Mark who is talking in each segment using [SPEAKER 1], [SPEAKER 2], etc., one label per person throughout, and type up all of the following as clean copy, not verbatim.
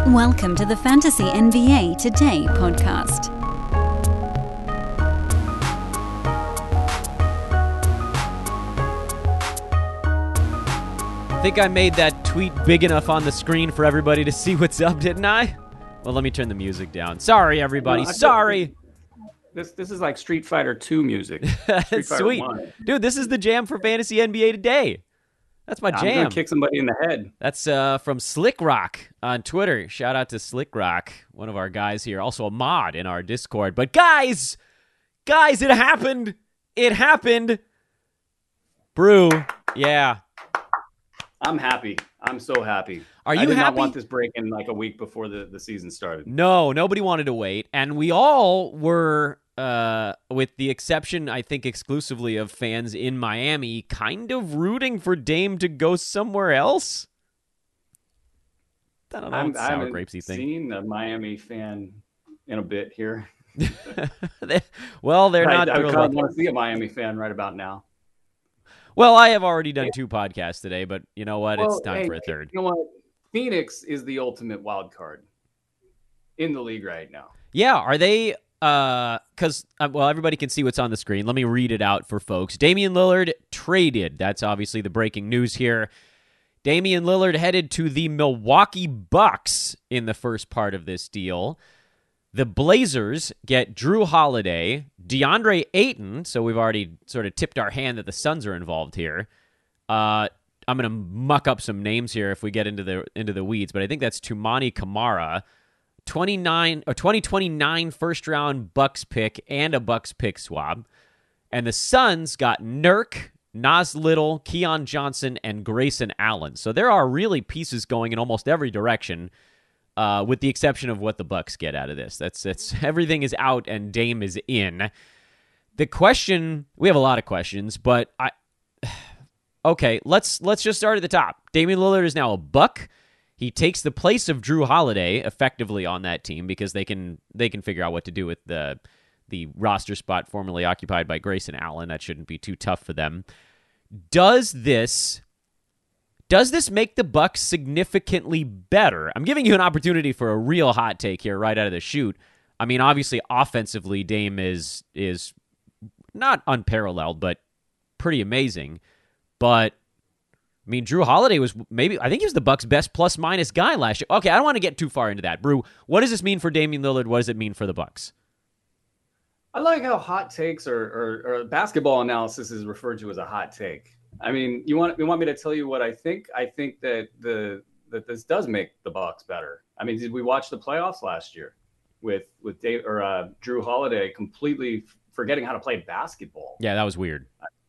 [SPEAKER 1] Welcome to the Fantasy NBA Today podcast.
[SPEAKER 2] Think I made that tweet big enough on the screen for everybody to see what's up, didn't I? Well, let me turn the music down. Sorry, everybody. Sorry.
[SPEAKER 3] This is like Street Fighter 2 music. Street Fighter
[SPEAKER 2] Sweet.
[SPEAKER 3] 1.
[SPEAKER 2] Dude, this is the jam for Fantasy NBA Today. That's my jam.
[SPEAKER 3] I'm going to kick somebody in the head.
[SPEAKER 2] That's from Slick Rock on Twitter. Shout out to Slick Rock, one of our guys here. Also a mod in our Discord. But guys, it happened. It happened. Brew, yeah.
[SPEAKER 3] I'm happy. I'm so happy.
[SPEAKER 2] Are you
[SPEAKER 3] I did
[SPEAKER 2] happy?
[SPEAKER 3] not want this break in like a week before the season started.
[SPEAKER 2] No, nobody wanted to wait. And we all were, with the exception, I think, exclusively of fans in Miami, kind of rooting for Dame to go somewhere else. I don't know. It's
[SPEAKER 3] I
[SPEAKER 2] sour
[SPEAKER 3] haven't
[SPEAKER 2] grapesy thing.
[SPEAKER 3] seen a Miami fan in a bit here.
[SPEAKER 2] Well, they're not.
[SPEAKER 3] I kind of want to see a Miami fan right about now.
[SPEAKER 2] Well, I have already done 2 podcasts today, but you know what? It's time for a third.
[SPEAKER 3] You know what? Phoenix is the ultimate wild card in the league right now.
[SPEAKER 2] Yeah, are they? Because, well, everybody can see what's on the screen. Let me read it out for folks. Damian Lillard traded. That's obviously the breaking news here. Damian Lillard headed to the Milwaukee Bucks in the first part of this deal. The Blazers get Drew Holiday, DeAndre Ayton, so we've already sort of tipped our hand that the Suns are involved here. I'm going to muck up some names here if we get into the weeds, but I think that's Toumani Camara, 2029 first-round Bucks pick and a Bucks pick swap. And the Suns got Nurk, Nas Little, Keon Johnson, and Grayson Allen. So there are really pieces going in almost every direction. With the exception of what the Bucks get out of this. That's everything is out and Dame is in. The question, we have a lot of questions, but okay, let's just start at the top. Damian Lillard is now a Buck. He takes the place of Drew Holiday effectively on that team because they can figure out what to do with the roster spot formerly occupied by Grayson Allen. That shouldn't be too tough for them. Does this make the Bucks significantly better? I'm giving you an opportunity for a real hot take here right out of the chute. I mean, obviously, offensively, Dame is not unparalleled, but pretty amazing. But, I mean, Drew Holiday was I think he was the Bucks' best plus-minus guy last year. Okay, I don't want to get too far into that. Brew, what does this mean for Damian Lillard? What does it mean for the Bucks?
[SPEAKER 3] I like how hot takes or basketball analysis is referred to as a hot take. I mean, you want me to tell you what I think? I think that that this does make the Bucks better. I mean, did we watch the playoffs last year with Dave or Drew Holiday completely forgetting how to play basketball?
[SPEAKER 2] Yeah, that was weird.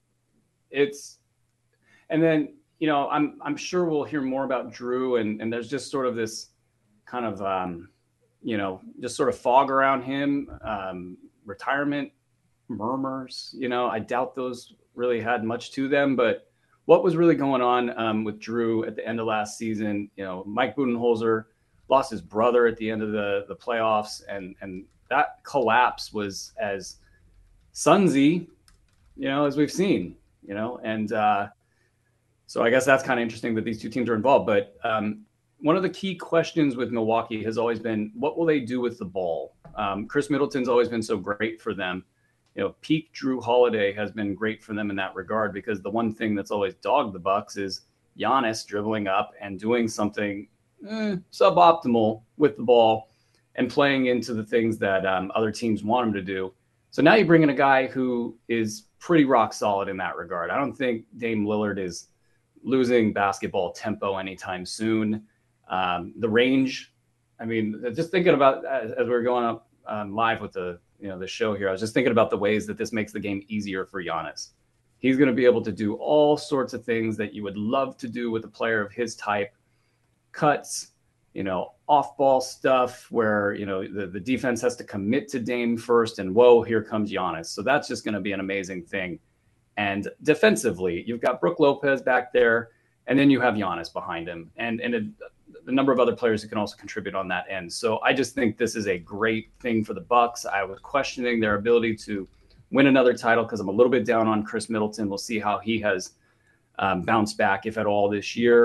[SPEAKER 3] And then I'm sure we'll hear more about Drew, and there's just sort of this kind of just sort of fog around him, retirement murmurs. I doubt those really had much to them, but what was really going on with Drew at the end of last season? Mike Budenholzer lost his brother at the end of the playoffs, and that collapse was as Sunsy, as we've seen, and so I guess that's kind of interesting that these two teams are involved. But one of the key questions with Milwaukee has always been, what will they do with the ball? Chris Middleton's always been so great for them. Peak Drew Holiday has been great for them in that regard, because the one thing that's always dogged the Bucks is Giannis dribbling up and doing something suboptimal with the ball and playing into the things that other teams want him to do. So now you bring in a guy who is pretty rock solid in that regard. I don't think Dame Lillard is losing basketball tempo anytime soon. The range, I mean, just thinking about as we were going up live with the show here, I was just thinking about the ways that this makes the game easier for Giannis. He's going to be able to do all sorts of things that you would love to do with a player of his type. Cuts, off-ball stuff where, the defense has to commit to Dame first, and whoa, here comes Giannis. So that's just going to be an amazing thing. And defensively, you've got Brook Lopez back there, and then you have Giannis behind him, and the number of other players who can also contribute on that end. So I just think this is a great thing for the Bucks. I was questioning their ability to win another title because I'm a little bit down on Chris Middleton. We'll see how he has bounced back, if at all, this year.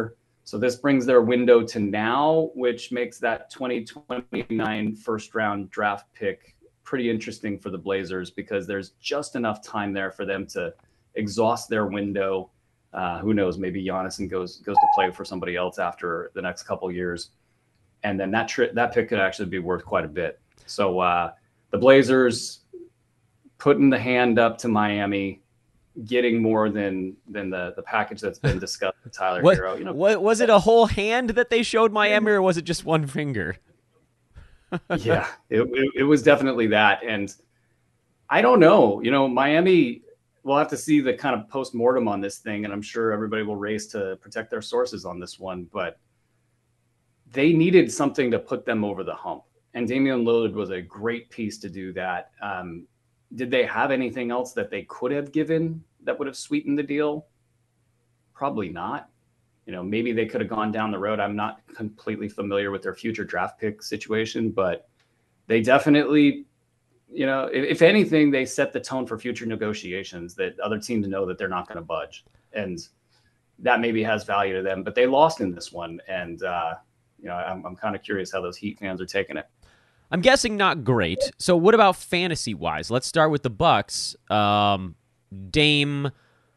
[SPEAKER 3] So this brings their window to now, which makes that 2029 first round draft pick pretty interesting for the Blazers because there's just enough time there for them to exhaust their window. Who knows? Maybe Giannis goes to play for somebody else after the next couple of years, and then that pick could actually be worth quite a bit. So the Blazers putting the hand up to Miami, getting more than the package that's been discussed with Tyler Hero.
[SPEAKER 2] Was it a whole hand that they showed Miami, or was it just one finger?
[SPEAKER 3] Yeah, it was definitely that. And I don't know, Miami, we'll have to see the kind of post-mortem on this thing. And I'm sure everybody will race to protect their sources on this one, but they needed something to put them over the hump. And Damian Lillard was a great piece to do that. Did they have anything else that they could have given that would have sweetened the deal? Probably not. Maybe they could have gone down the road. I'm not completely familiar with their future draft pick situation, but they definitely, if anything, they set the tone for future negotiations that other teams know that they're not going to budge. And that maybe has value to them, but they lost in this one. And, I'm kind of curious how those Heat fans are taking it.
[SPEAKER 2] I'm guessing not great. So what about fantasy-wise? Let's start with the Bucks. Dame,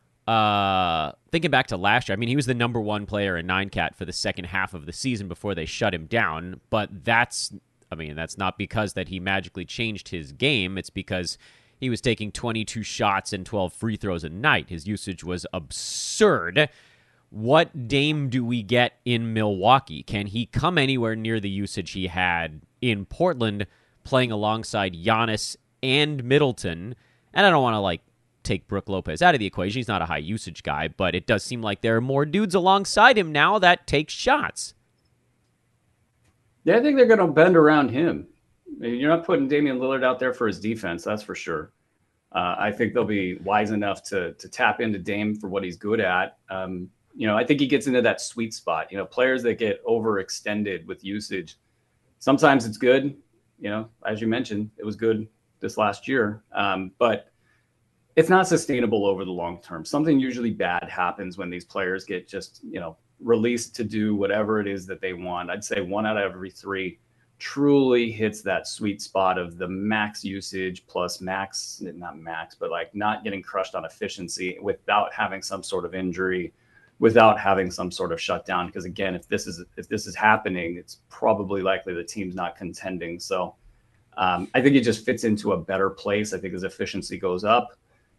[SPEAKER 2] thinking back to last year, I mean, he was the number one player in 9-Cat for the second half of the season before they shut him down. But that's not because that he magically changed his game. It's because he was taking 22 shots and 12 free throws a night. His usage was absurd. What Dame do we get in Milwaukee? Can he come anywhere near the usage he had in Portland, playing alongside Giannis and Middleton? And I don't want to take Brook Lopez out of the equation. He's not a high usage guy, but it does seem like there are more dudes alongside him now that take shots.
[SPEAKER 3] Yeah, I think they're going to bend around him. You're not putting Damian Lillard out there for his defense, that's for sure. I think they'll be wise enough to tap into Dame for what he's good at. I think he gets into that sweet spot. Players that get overextended with usage, sometimes it's good. As you mentioned, it was good this last year, but it's not sustainable over the long term. Something usually bad happens when these players get just, released to do whatever it is that they want. I'd say 1 out of every 3 truly hits that sweet spot of the max usage plus not max, but not getting crushed on efficiency without having some sort of injury, without having some sort of shutdown. Because again, if this is happening, it's probably likely the team's not contending. So I think he just fits into a better place. I think his efficiency goes up.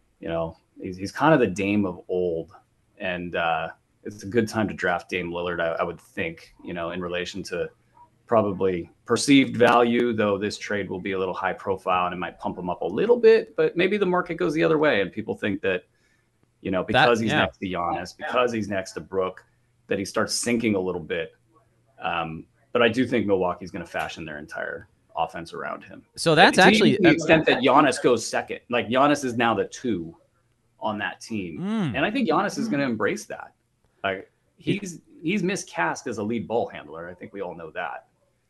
[SPEAKER 3] He's kind of the Dame of old, and it's a good time to draft Dame Lillard, I would think, in relation to probably perceived value, though this trade will be a little high profile and it might pump him up a little bit, but maybe the market goes the other way and people think that, because he's next to Giannis, because he's next to Brook, that he starts sinking a little bit. But I do think Milwaukee's going to fashion their entire offense around him.
[SPEAKER 2] So that's actually
[SPEAKER 3] the extent that Giannis goes second. Giannis is now the 2 on that team. And I think Giannis is going to embrace that. He's miscast as a lead ball handler. I think we all know that.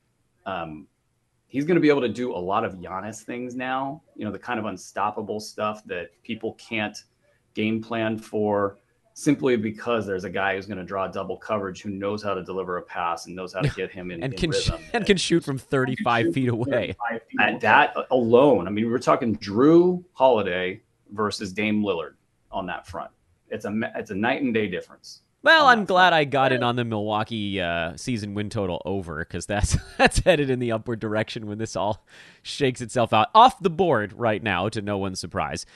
[SPEAKER 3] He's going to be able to do a lot of Giannis things now, the kind of unstoppable stuff that people can't game plan for simply because there's a guy who's going to draw double coverage, who knows how to deliver a pass and knows how to get him in rhythm.
[SPEAKER 2] And can shoot from 35 feet away.
[SPEAKER 3] At that alone, we're talking Drew Holiday versus Dame Lillard on that front. It's a night and day difference.
[SPEAKER 2] Well, I'm glad I got in on the Milwaukee season win total over, because that's headed in the upward direction when this all shakes itself out. Off the board right now, to no one's surprise.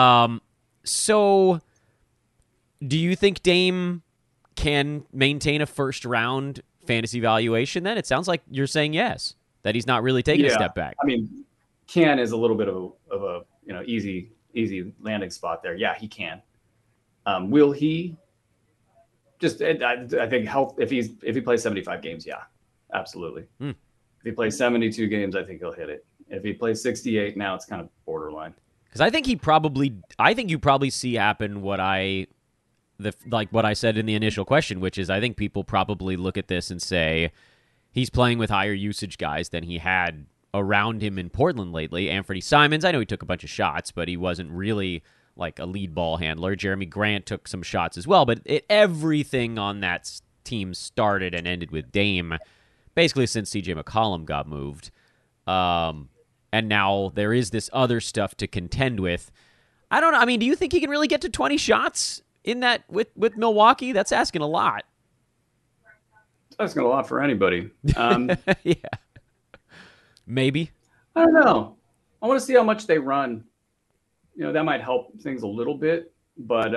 [SPEAKER 2] So do you think Dame can maintain a first-round fantasy valuation then? It sounds like you're saying yes, that he's not really taking a step back.
[SPEAKER 3] Can is a little bit of a easy landing spot there. Yeah, he can. Will he? Just, I think if he plays 75 games, yeah, absolutely. If he plays 72 games, I think he'll hit it. If he plays 68, now it's kind of borderline.
[SPEAKER 2] Because I think you probably see happen what I said in the initial question, which is I think people probably look at this and say he's playing with higher usage guys than he had around him in Portland lately. Anthony Simons, I know he took a bunch of shots, but he wasn't really like a lead ball handler. Jeremy Grant took some shots as well, but everything on that team started and ended with Dame, basically since C.J. McCollum got moved. And now there is this other stuff to contend with. I don't know. I mean, do you think he can really get to 20 shots in that with Milwaukee? That's asking a lot.
[SPEAKER 3] It's asking a lot for anybody.
[SPEAKER 2] Yeah. Maybe.
[SPEAKER 3] I don't know. I want to see how much they run. That might help things a little bit, but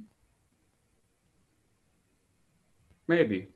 [SPEAKER 3] maybe.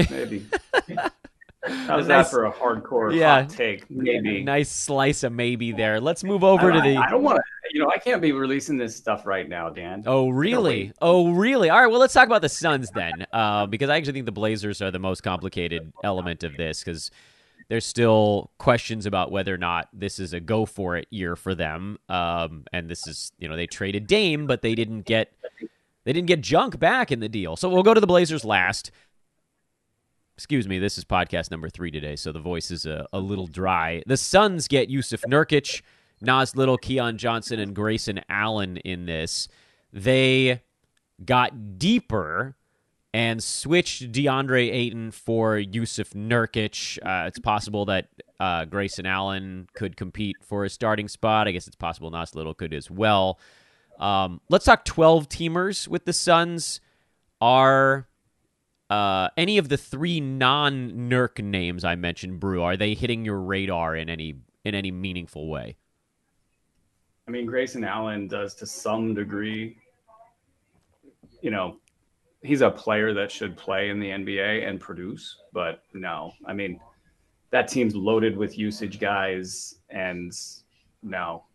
[SPEAKER 3] How's that for a hardcore hot take? Maybe.
[SPEAKER 2] Nice slice of maybe there. Let's move over to the...
[SPEAKER 3] I don't want to... I can't be releasing this stuff right now, Dan.
[SPEAKER 2] Oh, really? All right, well, let's talk about the Suns then, because I actually think the Blazers are the most complicated element of this, because there's still questions about whether or not this is a go-for-it year for them. And this is, they traded Dame, but they didn't get junk back in the deal. So we'll go to the Blazers last. Excuse me, this is podcast number 3 today, so the voice is a little dry. The Suns get Jusuf Nurkic, Nas Little, Keon Johnson, and Grayson Allen in this. They got deeper and switched DeAndre Ayton for Jusuf Nurkic. It's possible that Grayson Allen could compete for a starting spot. I guess it's possible Nas Little could as well. Let's talk 12-teamers with the Suns. Are any of the 3 non-Nurk names I mentioned, Brew, are they hitting your radar in any meaningful way?
[SPEAKER 3] I mean, Grayson Allen does to some degree. He's a player that should play in the NBA and produce, but no. I mean, that team's loaded with usage guys, and no.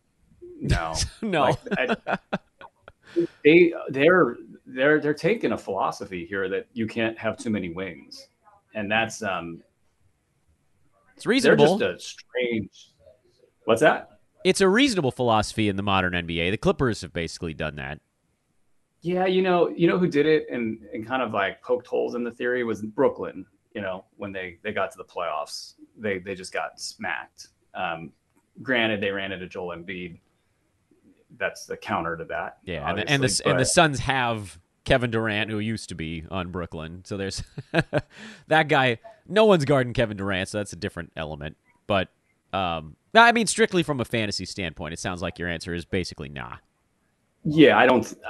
[SPEAKER 3] They're taking a philosophy here that you can't have too many wings, and that's
[SPEAKER 2] it's reasonable.
[SPEAKER 3] They're just a strange. What's that?
[SPEAKER 2] It's a reasonable philosophy in the modern NBA. The Clippers have basically done that.
[SPEAKER 3] Yeah, who did it and kind of like poked holes in the theory was Brooklyn. When they got to the playoffs, they just got smacked. Granted, they ran into Joel Embiid. That's the counter to that.
[SPEAKER 2] Yeah, and the Suns have Kevin Durant, who used to be on Brooklyn. So there's that guy. No one's guarding Kevin Durant, so that's a different element. But I mean, strictly from a fantasy standpoint, it sounds like your answer is basically nah.
[SPEAKER 3] Yeah,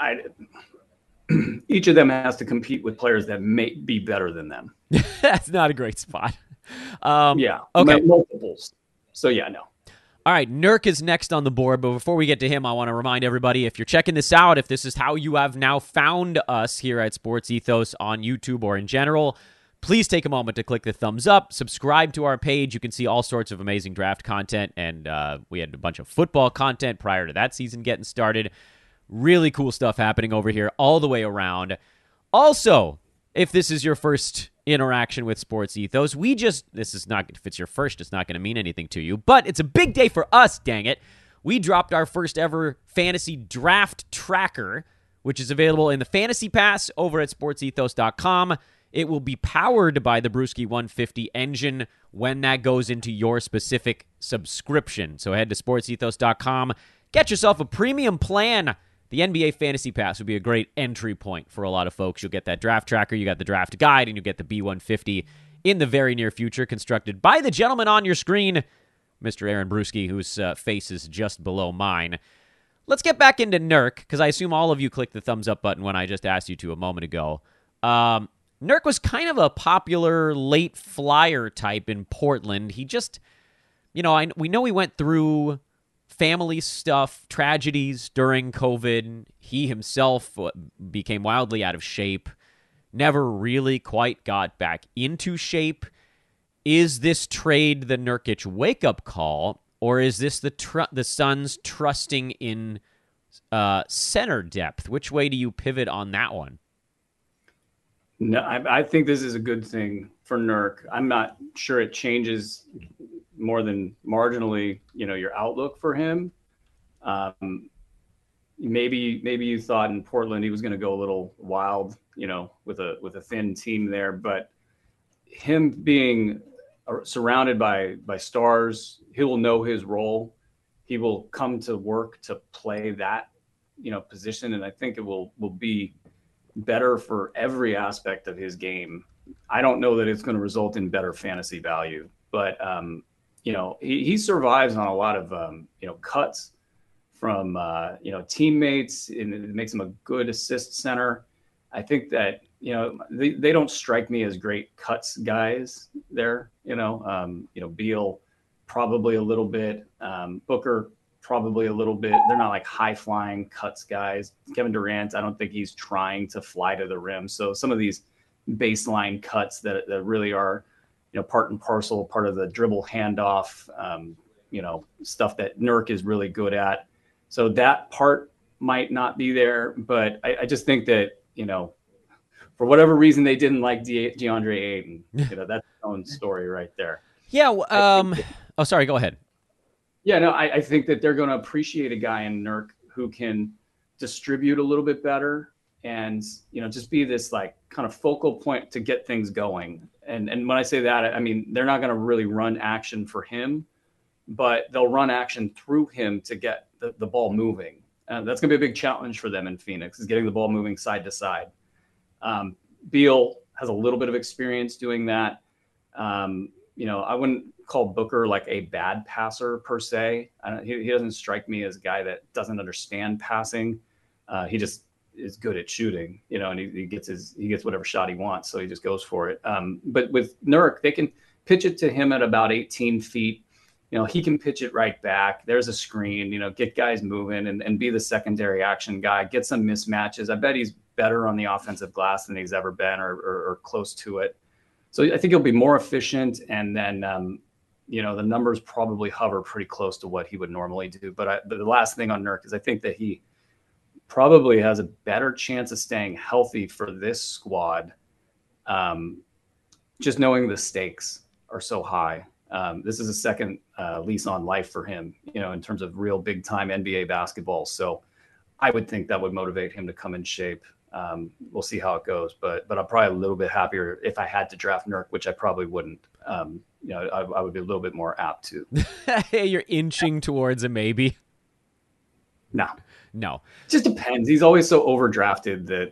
[SPEAKER 3] each of them has to compete with players that may be better than them.
[SPEAKER 2] That's not a great spot.
[SPEAKER 3] Yeah.
[SPEAKER 2] Okay.
[SPEAKER 3] Multiples. So yeah, no.
[SPEAKER 2] All right, Nurk is next on the board, but before we get to him, I want to remind everybody, if you're checking this out, if this is how you have now found us here at Sports Ethos on YouTube or in general, please take a moment to click the thumbs up, subscribe to our page. You can see all sorts of amazing draft content, and we had a bunch of football content prior to that season getting started. Really cool stuff happening over here all the way around. Also, if this is your first interaction with Sports Ethos, if it's your first, it's not going to mean anything to you, but it's a big day for us, dang it. We dropped our first ever fantasy draft tracker, which is available in the Fantasy Pass over at sportsethos.com. It will be powered by the Brewski 150 engine when that goes into your specific subscription. So head to sportsethos.com, get yourself a premium plan. The NBA Fantasy Pass would be a great entry point for a lot of folks. You'll get that draft tracker, you got the draft guide, and you get the B150 in the very near future, constructed by the gentleman on your screen, Mr. Aaron Brewski, whose face is just below mine. Let's get back into Nurk, because I assume all of you clicked the thumbs up button when I just asked you to a moment ago. Nurk was kind of a popular late flyer type in Portland. He just, we know he went through family stuff, tragedies during COVID. He himself became wildly out of shape, never really quite got back into shape. Is this trade the Nurkic wake-up call, or is this the Suns trusting in center depth? Which way do you pivot on that one?
[SPEAKER 3] No, I think this is a good thing for Nurk. I'm not sure it changes more than marginally, your outlook for him. Maybe you thought in Portland he was going to go a little wild, with a thin team there, but him being surrounded by stars, he will know his role. He will come to work to play that, position, and I think it will be better for every aspect of his game I don't know that it's going to result in better fantasy value, but he survives on a lot of cuts from teammates, and it makes him a good assist center. I think that they don't strike me as great cuts guys there. Beal probably a little bit, Booker probably a little bit. They're not like high flying cuts guys. Kevin Durant, I don't think he's trying to fly to the rim. So some of these baseline cuts that really are part and parcel, part of the dribble handoff, stuff that Nurk is really good at. So that part might not be there, but I just think that, for whatever reason, they didn't like DeAndre Ayton. That's its own story right there.
[SPEAKER 2] Yeah. Sorry, go ahead.
[SPEAKER 3] Yeah, no, I think that they're going to appreciate a guy in Nurk who can distribute a little bit better and, just be this like kind of focal point to get things going. And when I say that, I mean, they're not going to really run action for him, but they'll run action through him to get the ball moving. That's going to be a big challenge for them in Phoenix, is getting the ball moving side to side. Beal has a little bit of experience doing that. I wouldn't call Booker like a bad passer per se. He doesn't strike me as a guy that doesn't understand passing. He just is good at shooting, and he gets whatever shot he wants, so he just goes for it. But with Nurk, they can pitch it to him at about 18 feet. He can pitch it right back. There's a screen, get guys moving and be the secondary action guy, get some mismatches. I bet he's better on the offensive glass than he's ever been or close to it. So I think he'll be more efficient. And then, the numbers probably hover pretty close to what he would normally do. But the last thing on Nurk is I think that he probably has a better chance of staying healthy for this squad. Just knowing the stakes are so high. This is a second lease on life for him, in terms of real big time NBA basketball. So I would think that would motivate him to come in shape. We'll see how it goes, but I'm probably a little bit happier if I had to draft Nurk, which I probably wouldn't. I would be a little bit more apt to.
[SPEAKER 2] You're inching towards a maybe.
[SPEAKER 3] No, just depends. He's always so overdrafted that,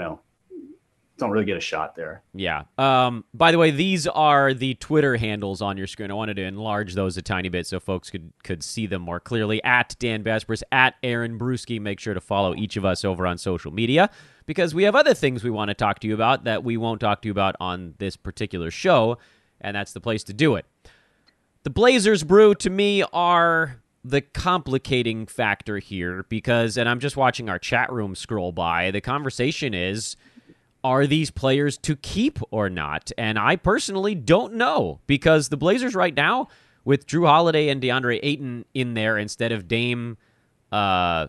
[SPEAKER 3] don't really get a shot there.
[SPEAKER 2] Yeah. By the way, these are the Twitter handles on your screen. I wanted to enlarge those a tiny bit so folks could see them more clearly. At Dan Vespers, at Aaron Brewski. Make sure to follow each of us over on social media, because we have other things we want to talk to you about that we won't talk to you about on this particular show, and that's the place to do it. The Blazers, Brew, to me, are the complicating factor here because, and I'm just watching our chat room scroll by, the conversation is, are these players to keep or not? And I personally don't know, because the Blazers right now, with Drew Holiday and DeAndre Ayton in there instead of Dame and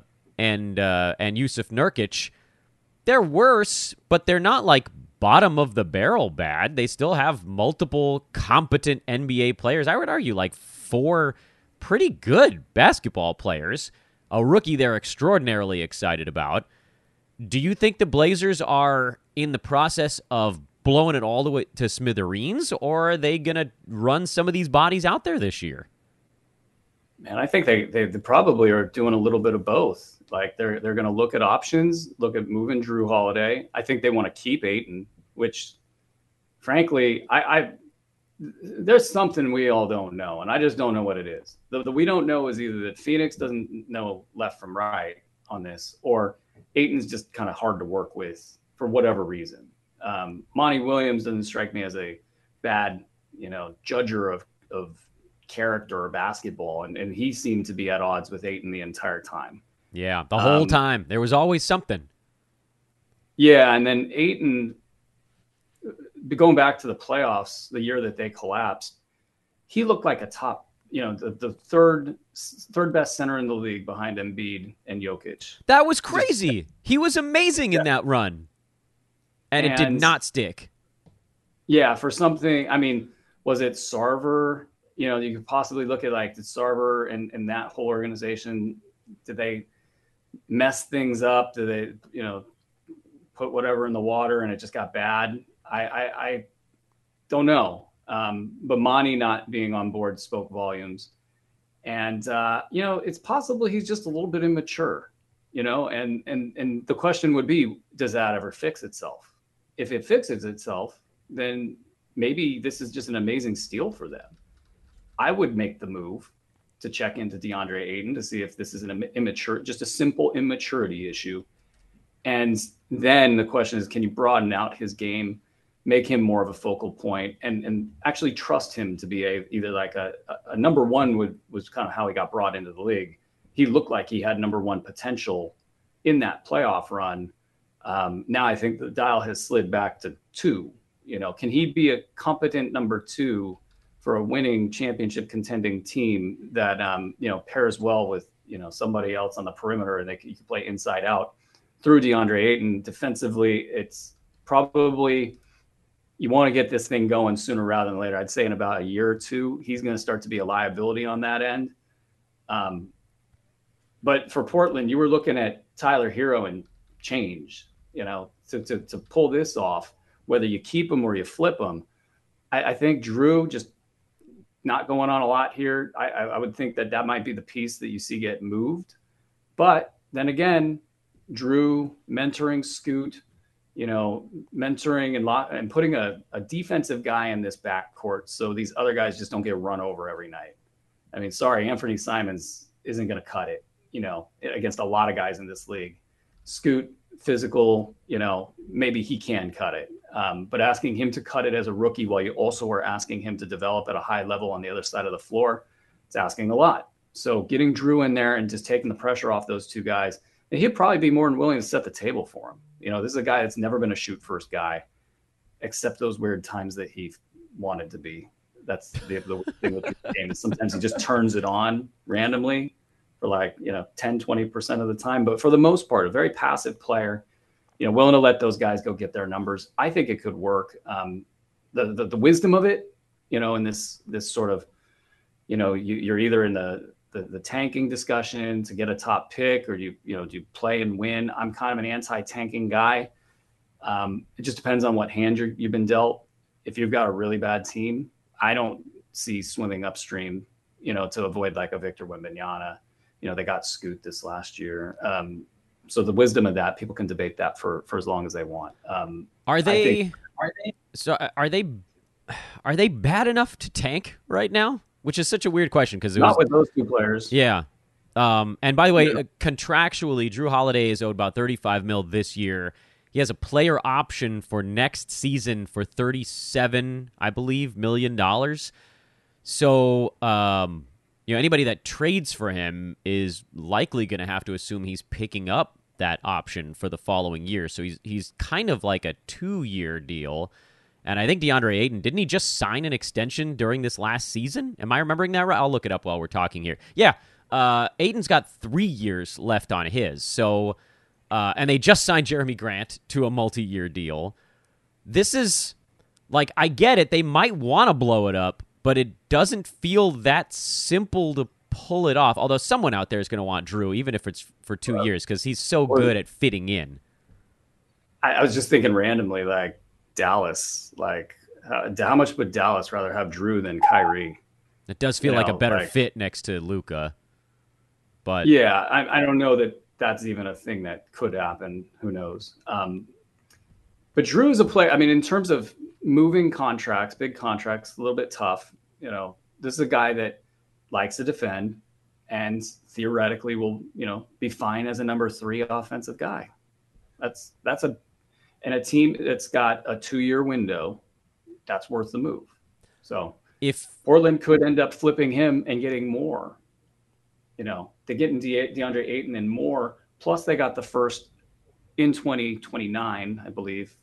[SPEAKER 2] Yusuf Nurkic, they're worse, but they're not like bottom of the barrel bad. They still have multiple competent NBA players. I would argue like 4 pretty good basketball players. A rookie they're extraordinarily excited about. Do you think the Blazers are in the process of blowing it all the way to smithereens, or are they going to run some of these bodies out there this year?
[SPEAKER 3] Man, I think they probably are doing a little bit of both. Like they're going to look at options, look at moving Drew Holiday. I think they want to keep Ayton, which frankly, there's something we all don't know, and I just don't know what it is. The we don't know is either that Phoenix doesn't know left from right on this, or Ayton's just kind of hard to work with for whatever reason. Monty Williams doesn't strike me as a bad, judger of character or basketball, and he seemed to be at odds with Ayton the entire time.
[SPEAKER 2] Yeah, the whole time. There was always something. Yeah,
[SPEAKER 3] and then Ayton, going back to the playoffs, the year that they collapsed, he looked like a top, the third best center in the league behind Embiid and Jokic.
[SPEAKER 2] That was crazy. He was amazing in that run. And it did not stick.
[SPEAKER 3] Yeah, for something, was it Sarver? You could possibly look at like, did Sarver and that whole organization, did they mess things up? Did they, put whatever in the water and it just got bad? I don't know. But Monty not being on board spoke volumes. And, it's possible he's just a little bit immature, and the question would be, does that ever fix itself? If it fixes itself, then maybe this is just an amazing steal for them. I would make the move to check into DeAndre Ayton to see if this is just a simple immaturity issue. And then the question is, can you broaden out his game, make him more of a focal point, and actually trust him to be either like a number one was kind of how he got brought into the league. He looked like he had number one potential in that playoff run. Now I think the dial has slid back to 2. Can he be a competent number 2 for a winning championship contending team that, pairs well with, somebody else on the perimeter and you can play inside out through DeAndre Ayton? Defensively, it's probably, you want to get this thing going sooner rather than later. I'd say in about a year or 2, he's going to start to be a liability on that end. But for Portland, you were looking at Tyler Hero and change, to pull this off, whether you keep him or you flip him. I think Jrue just not going on a lot here. I would think that might be the piece that you see get moved. But then again, Jrue mentoring Scoot, mentoring and putting a defensive guy in this backcourt so these other guys just don't get run over every night. I mean, sorry, Anthony Simons isn't going to cut it, against a lot of guys in this league. Scoot, physical, maybe he can cut it. But asking him to cut it as a rookie while you also are asking him to develop at a high level on the other side of the floor, it's asking a lot. So getting Jrue in there and just taking the pressure off those two guys, and he'd probably be more than willing to set the table for him. This is a guy that's never been a shoot first guy, except those weird times that he wanted to be. That's the thing with the game. Sometimes he just turns it on randomly for 10, 20% of the time. But for the most part, a very passive player, willing to let those guys go get their numbers. I think it could work. The wisdom of it, in this sort of, you're either in the tanking discussion to get a top pick, or do you play and win? I'm kind of an anti-tanking guy. It just depends on what hand you've been dealt. If you've got a really bad team, I don't see swimming upstream, to avoid like a Victor Wembanyama. They got Scoot this last year. So the wisdom of that, people can debate that for as long as they want.
[SPEAKER 2] Are they bad enough to tank right now? Which is such a weird question because
[SPEAKER 3] not with those two players.
[SPEAKER 2] Yeah. And by the way, contractually, Jrue Holiday is owed about $35 million this year. He has a player option for next season for $37, I believe, $million. So, anybody that trades for him is likely going to have to assume he's picking up that option for the following year. So he's kind of like a 2-year deal. And I think DeAndre Ayton, didn't he just sign an extension during this last season? Am I remembering that right? I'll look it up while we're talking here. Yeah, Ayton's got 3 years left on his. So, and they just signed Jeremy Grant to a multi-year deal. This is, I get it. They might want to blow it up, but it doesn't feel that simple to pull it off. Although someone out there is going to want Jrue, even if it's for 2 years, because he's so good at fitting in.
[SPEAKER 3] I was just thinking randomly, Dallas, how much would Dallas rather have Jrue than Kyrie?
[SPEAKER 2] It does feel like a better fit next to Luka. But
[SPEAKER 3] yeah, I don't know that that's even a thing that could happen. Who knows? But Jrue is a player. I mean, in terms of moving contracts, big contracts, a little bit tough. This is a guy that likes to defend and theoretically will, be fine as a number 3 offensive guy. And a team that's got a 2-year window, that's worth the move. So
[SPEAKER 2] if
[SPEAKER 3] Portland could end up flipping him and getting more, they get in DeAndre Ayton and more, plus they got the first in 2029, I believe,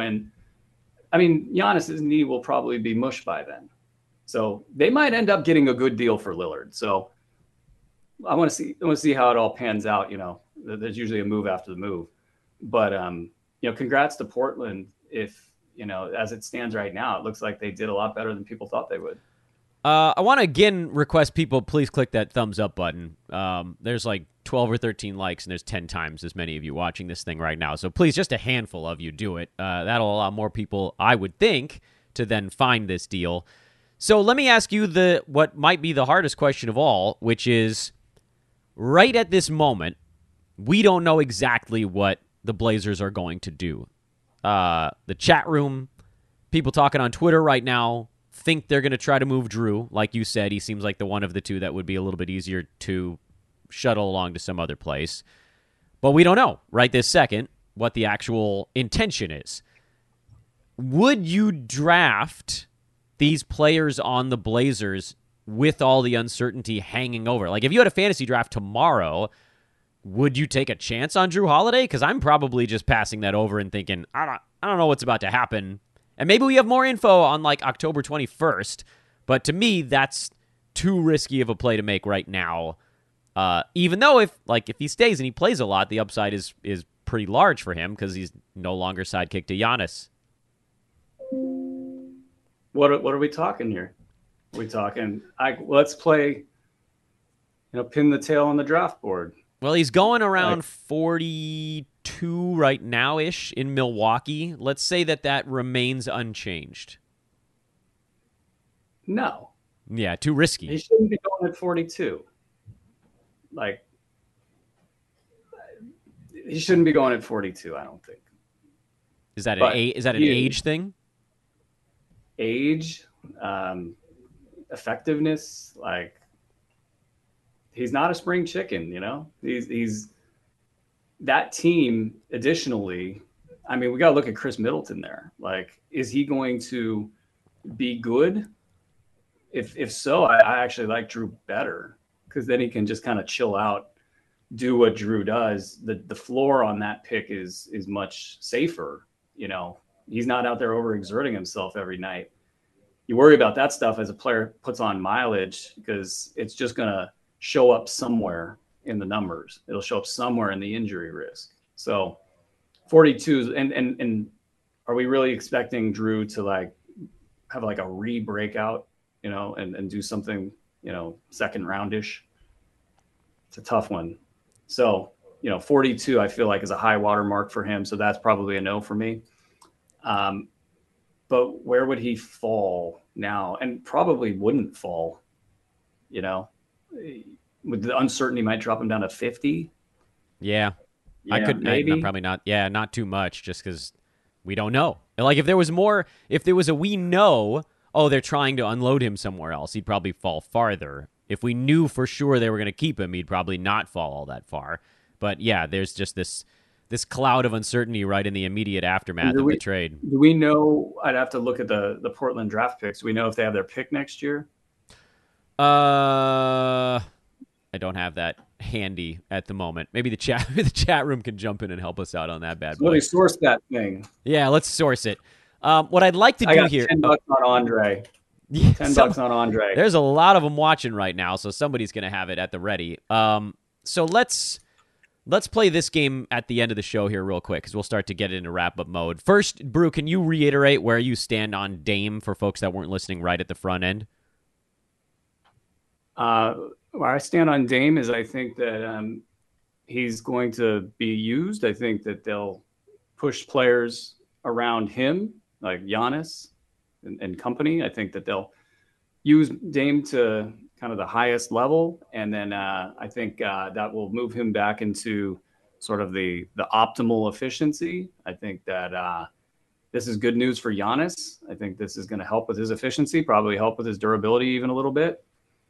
[SPEAKER 3] Giannis's knee will probably be mush by then. So they might end up getting a good deal for Lillard. So I want to see how it all pans out. There's usually a move after the move, but congrats to Portland. If, as it stands right now, it looks like they did a lot better than people thought they would.
[SPEAKER 2] I want to again request people please click that thumbs up button. There's 12 or 13 likes, and there's 10 times as many of you watching this thing right now. So please, just a handful of you do it. That'll allow more people, I would think, to then find this deal. So let me ask you what might be the hardest question of all, which is, right at this moment, we don't know exactly what the Blazers are going to do. The chat room people talking on Twitter right now think they're going to try to move Drew. Like you said, he seems like the one of the two that would be a little bit easier to shuttle along to some other place. But we don't know right this second what the actual intention is. Would you draft these players on the Blazers with all the uncertainty hanging over? Like, if you had a fantasy draft tomorrow, would you take a chance on Drew Holiday? Because I'm probably just passing that over and thinking, I don't know what's about to happen. And maybe we have more info on like October 21st. But to me, that's too risky of a play to make right now. Even though if he stays and he plays a lot, the upside is pretty large for him because he's no longer sidekick to Giannis.
[SPEAKER 3] What are we talking here? Are we talking? Let's play. Pin the tail on the draft board.
[SPEAKER 2] Well, he's going around 42 right now-ish in Milwaukee. Let's say that remains unchanged.
[SPEAKER 3] No.
[SPEAKER 2] Yeah, too risky.
[SPEAKER 3] He shouldn't be going at 42. Like, he shouldn't be going at 42, I don't think.
[SPEAKER 2] Is that an age thing?
[SPEAKER 3] Age, effectiveness, like, he's not a spring chicken, He's that team. Additionally, I mean, we got to look at Chris Middleton there. Like, is he going to be good? If so, I actually like Drew better because then he can just kind of chill out, do what Drew does. The floor on that pick is much safer. He's not out there overexerting himself every night. You worry about that stuff as a player puts on mileage because it's just going to show up somewhere in the numbers. It'll show up somewhere in the injury risk. So 42 and are we really expecting Drew to like have like a re-breakout, and do something, second roundish? It's a tough one. So, 42 I feel like is a high water mark for him. So that's probably a no for me. But where would he fall now? And probably wouldn't fall, with the uncertainty might drop him down to 50.
[SPEAKER 2] Yeah, I could
[SPEAKER 3] maybe.
[SPEAKER 2] Probably not. Yeah, not too much just because we don't know. Like if there was a we know, they're trying to unload him somewhere else, he'd probably fall farther. If we knew for sure they were going to keep him, he'd probably not fall all that far. But yeah, there's just this cloud of uncertainty right in the immediate aftermath of the trade.
[SPEAKER 3] Do we know? I'd have to look at the Portland draft picks. Do we know if they have their pick next year?
[SPEAKER 2] I don't have that handy at the moment. Maybe the chat room can jump in and help us out on that bad boy.
[SPEAKER 3] Let me source that thing.
[SPEAKER 2] Yeah, let's source it. What I'd like to do here.
[SPEAKER 3] $10 on Andre. $10 on Andre.
[SPEAKER 2] There's a lot of them watching right now, so somebody's going to have it at the ready. So let's play this game at the end of the show here real quick because we'll start to get into wrap-up mode. First, Brew, can you reiterate where you stand on Dame for folks that weren't listening right at the front end?
[SPEAKER 3] Where I stand on Dame is I think that he's going to be used. I think that they'll push players around him, like Giannis and company. I think that they'll use Dame to kind of the highest level. And then I think that will move him back into sort of the optimal efficiency. I think that this is good news for Giannis. I think this is going to help with his efficiency, probably help with his durability even a little bit.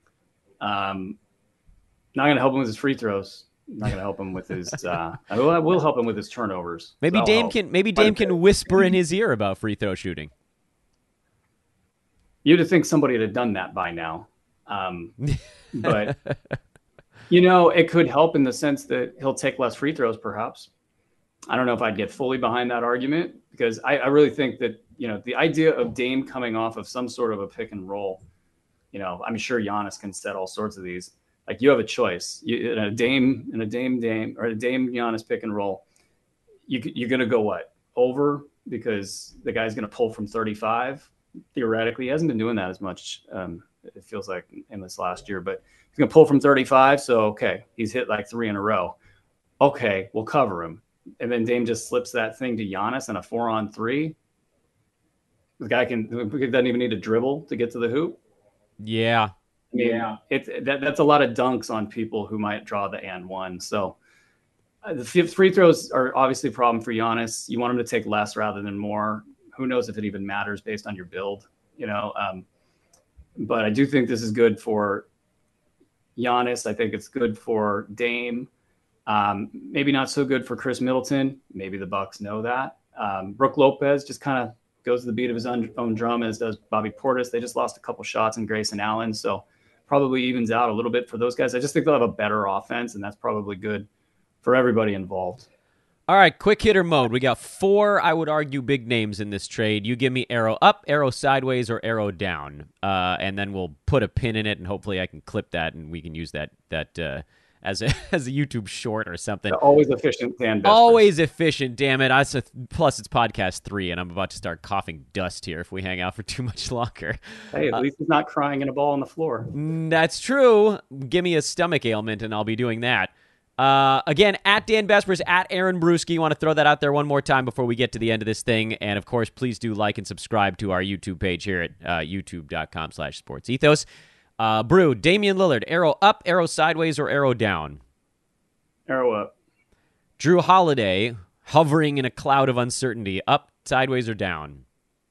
[SPEAKER 3] Not going to help him with his free throws. Not going to help him with his. I will help him with his turnovers.
[SPEAKER 2] Maybe Dame can whisper in his ear about free throw shooting.
[SPEAKER 3] You'd have think somebody would have done that by now, but it could help in the sense that he'll take less free throws. Perhaps I don't know if I'd get fully behind that argument because I really think that the idea of Dame coming off of some sort of a pick and roll. I'm sure Giannis can set all sorts of these. Like you have a choice, a Dame or a Dame Giannis pick and roll. You're going to go what over because the guy's going to pull from 35. Theoretically, he hasn't been doing that as much. It feels like in this last year, but he's going to pull from 35. So okay, he's hit like 3 in a row. Okay, we'll cover him, and then Dame just slips that thing to Giannis in a 4-on-3. The guy doesn't even need to dribble to get to the hoop.
[SPEAKER 2] Yeah.
[SPEAKER 3] Yeah, that's a lot of dunks on people who might draw the and one. So the free throws are obviously a problem for Giannis. You want him to take less rather than more. who knows if it even matters based on your build, but I do think this is good for Giannis. I think it's good for Dame. Maybe not so good for Chris Middleton. Maybe the Bucks know that. Brook Lopez just kind of goes to the beat of his own drum, as does Bobby Portis. They just lost a couple shots in Grayson Allen, so probably evens out a little bit for those guys. I just think they'll have a better offense, and that's probably good for everybody involved.
[SPEAKER 2] All right, quick hitter mode. We got 4, I would argue, big names in this trade. You give me arrow up, arrow sideways, or arrow down, and then we'll put a pin in it, and hopefully I can clip that, and we can use that as a YouTube short or something.
[SPEAKER 3] Always efficient, Dan.
[SPEAKER 2] Always efficient, damn it. Plus, it's podcast 3, and I'm about to start coughing dust here if we hang out for too much longer.
[SPEAKER 3] Hey, at least he's not crying in a ball on the floor.
[SPEAKER 2] That's true. Give me a stomach ailment, and I'll be doing that. Again, at Dan Vespers, at Aaron Bruski. Want to throw that out there one more time before we get to the end of this thing. And, of course, please do like and subscribe to our YouTube page here at youtube.com/sportsethos. Brew, Damian Lillard, arrow up, arrow sideways, or arrow down?
[SPEAKER 3] Arrow up.
[SPEAKER 2] Drew Holiday, hovering in a cloud of uncertainty, up, sideways, or down?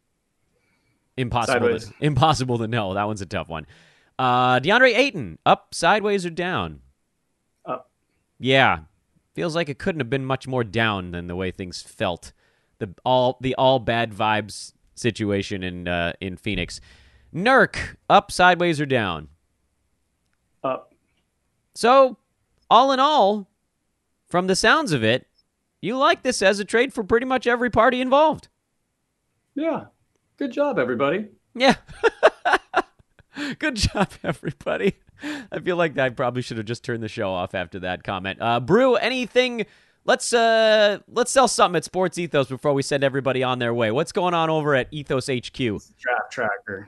[SPEAKER 2] Impossible to know. That one's a tough one. DeAndre Ayton, up, sideways, or down?
[SPEAKER 3] Up.
[SPEAKER 2] Yeah. Feels like it couldn't have been much more down than the way things felt. The all bad vibes situation in Phoenix. Nurk, up, sideways, or down?
[SPEAKER 3] Up.
[SPEAKER 2] So, all in all, from the sounds of it, you like this as a trade for pretty much every party involved.
[SPEAKER 3] Yeah. Good job, everybody.
[SPEAKER 2] Yeah. Good job, everybody. I feel like I probably should have just turned the show off after that comment. Brew, anything... Let's sell something at Sports Ethos before we send everybody on their way. What's going on over at Ethos HQ?
[SPEAKER 3] Draft tracker.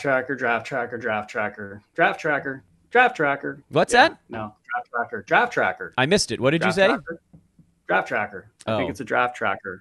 [SPEAKER 2] What's that?
[SPEAKER 3] No, draft tracker.
[SPEAKER 2] I missed it. What did you say?
[SPEAKER 3] Draft tracker. I think it's a draft tracker.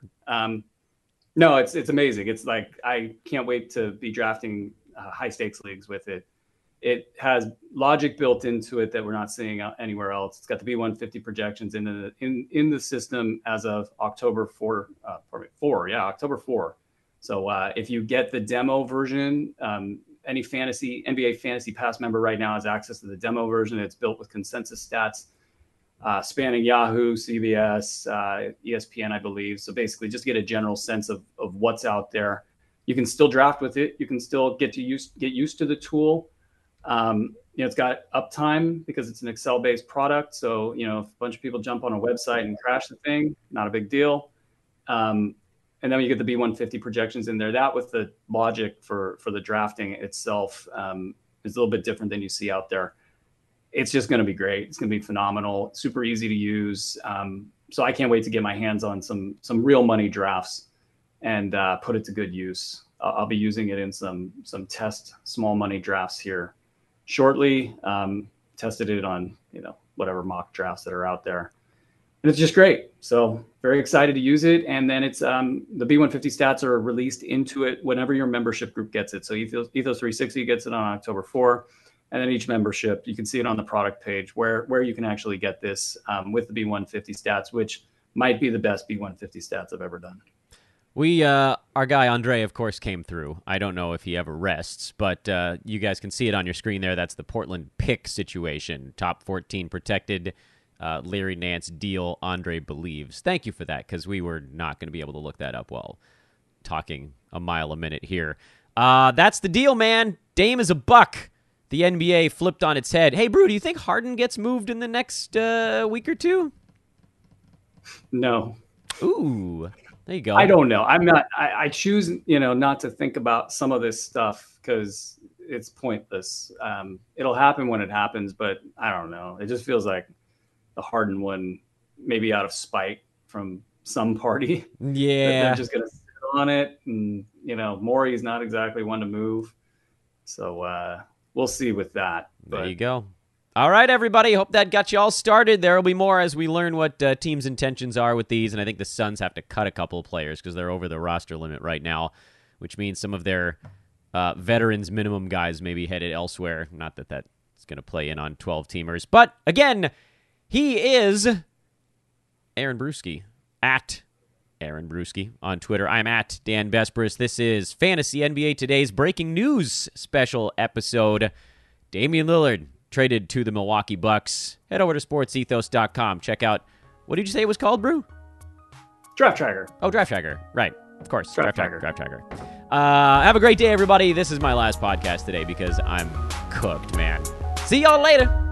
[SPEAKER 3] No, it's amazing. It's like, I can't wait to be drafting high stakes leagues with it. It has logic built into it that we're not seeing anywhere else. It's got the B150 projections in the system as of October 4. October 4. So if you get the demo version, any NBA Fantasy Pass member right now has access to the demo version. It's built with consensus stats, spanning Yahoo, CBS, ESPN, I believe. So basically, just get a general sense of what's out there. You can still draft with it. You can still get used to the tool. It's got uptime because it's an Excel-based product. So, if a bunch of people jump on a website and crash the thing, not a big deal. And then you get the B150 projections in there. That with the logic for the drafting itself is a little bit different than you see out there. It's just going to be great. It's going to be phenomenal. Super easy to use. So I can't wait to get my hands on some real money drafts and put it to good use. I'll be using it in some test small money drafts here shortly. Tested it on whatever mock drafts that are out there, and it's just great. So very excited to use it. And then it's the B150 stats are released into it whenever your membership group gets it. So Ethos 360 gets it on October 4, and then each membership, you can see it on the product page where you can actually get this with the B150 stats, which might be the best B150 stats I've ever done.
[SPEAKER 2] Our guy Andre, of course, came through. I don't know if he ever rests, but you guys can see it on your screen there. That's the Portland pick situation. Top 14 protected, Larry Nance deal, Andre believes. Thank you for that, because we were not going to be able to look that up while talking a mile a minute here. That's the deal, man. Dame is a buck. The NBA flipped on its head. Hey, Brew, do you think Harden gets moved in the next week or two?
[SPEAKER 3] No.
[SPEAKER 2] Ooh. There you go.
[SPEAKER 3] I don't know. I'm not. I choose, not to think about some of this stuff because it's pointless. It'll happen when it happens, but I don't know. It just feels like the Harden one, maybe out of spite from some party.
[SPEAKER 2] Yeah,
[SPEAKER 3] they're just gonna sit on it, and Morey's not exactly one to move. So we'll see with that. But
[SPEAKER 2] there you go. All right, everybody. Hope that got you all started. There will be more as we learn what teams' intentions are with these, and I think the Suns have to cut a couple of players because they're over the roster limit right now, which means some of their veterans minimum guys may be headed elsewhere. Not that that's going to play in on 12-teamers. But, again, he is Aaron Bruski at Aaron Brewski on Twitter. I'm at Dan Besbris. This is Fantasy NBA Today's breaking news special episode. Damian Lillard traded to the Milwaukee Bucks. Head over to sportsethos.com. Check out, what did you say it was called, Brew?
[SPEAKER 3] Draft Tracker.
[SPEAKER 2] Oh, Draft Tracker. Right. Of course.
[SPEAKER 3] Draft Tracker.
[SPEAKER 2] Draft Tracker. Have a great day, everybody. This is my last podcast today because I'm cooked, man. See y'all later.